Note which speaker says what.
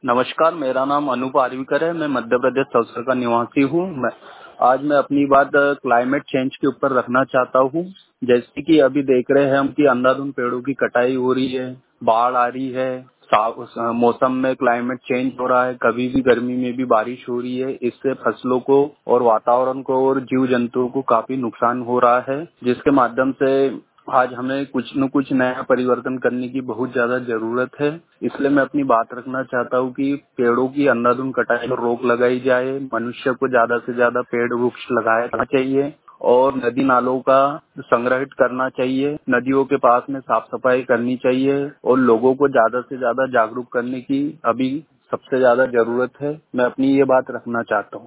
Speaker 1: नमस्कार, मेरा नाम अनूप आर्वीकर है। मैं मध्य प्रदेश सौसर का निवासी हूँ। आज मैं अपनी बात क्लाइमेट चेंज के ऊपर रखना चाहता हूँ। जैसे कि अभी देख रहे हैं हम कि अंधाधुंध पेड़ों की कटाई हो रही है, बाढ़ आ रही है, मौसम में क्लाइमेट चेंज हो रहा है, कभी भी गर्मी में भी बारिश हो रही है। इससे फसलों को और वातावरण को और जीव जंतुओं को काफी नुकसान हो रहा है, जिसके माध्यम से आज हमें कुछ न कुछ नया परिवर्तन करने की बहुत ज्यादा जरूरत है। इसलिए मैं अपनी बात रखना चाहता हूँ कि पेड़ों की अंधाधुंध कटाई पर रोक लगाई जाए, मनुष्य को ज्यादा से ज्यादा पेड़ वृक्ष लगाना चाहिए और नदी नालों का संग्रहित करना चाहिए, नदियों के पास में साफ सफाई करनी चाहिए और लोगों को ज्यादा से ज्यादा जागरूक करने की अभी सबसे ज्यादा जरूरत है। मैं अपनी ये बात रखना चाहता हूँ।